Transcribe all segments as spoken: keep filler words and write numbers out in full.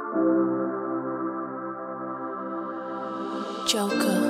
Joker.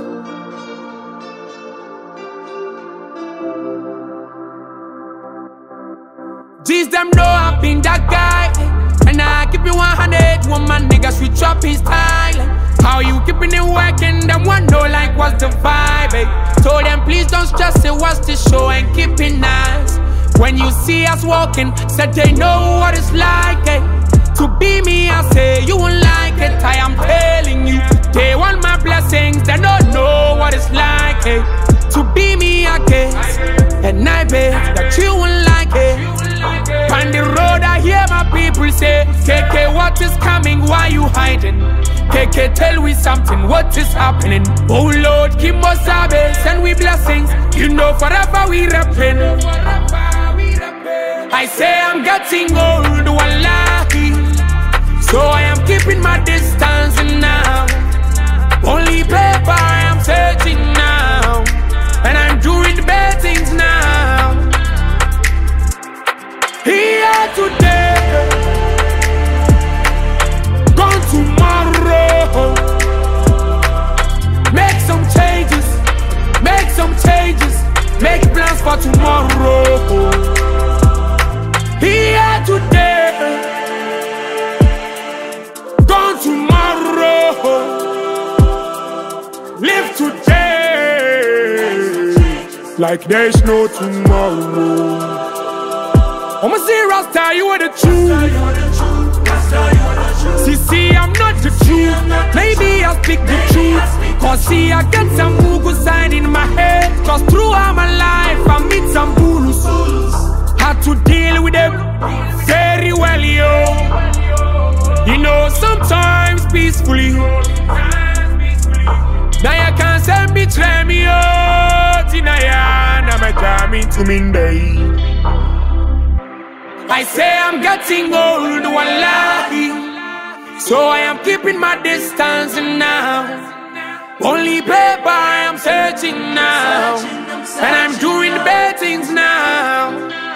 These them know I've been that guy, and I keep it one hundred. One man niggas switch up his style. How you keeping it working? Them one know like what's the vibe? Eh? Told them please don't stress it, watch the show and keep it nice. When you see us walking, said they know what it's like. Eh? To be me, I say you won't like it. I am telling you, they want my blessings, they don't know what it's like. Eh? To be me, I guess, and I bet that you won't like it. On the road, I hear my people say, K K, what is coming? Why you hiding? K K, tell we something, what is happening? Oh Lord, keep us sabe, send we blessings. You know forever we reppin'. I say I'm getting old, wallahi, so I am keeping my distance now. Only paper I am searching now, and I'm doing the bad things now. Here today, gone tomorrow. Make some changes, make some changes, make plans for tomorrow. Here today, gone tomorrow. Live today like there's no tomorrow. I'ma see Rasta, you are the truth. See, see, I'm not the truth. Maybe I'll speak the truth. Cause see, I get some Mugu sign in my head. Cause throughout my life, I meet some bulus. Had to deal with them very well, yo. You know, sometimes peacefully. Now you can't send me, try me, oh. Tinaya, now my coming to me day. I say I'm getting old, wallahi, so I am keeping my distance now. Only paper I am searching now, and I'm doing bad things now.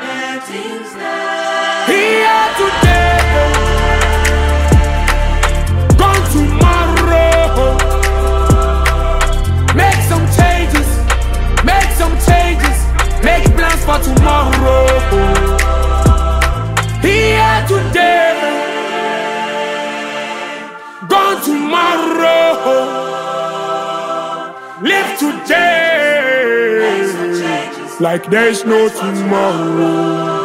Here today, gone tomorrow. Make some changes, make some changes, make plans for tomorrow. Here today, gone tomorrow. Live today like there's no tomorrow.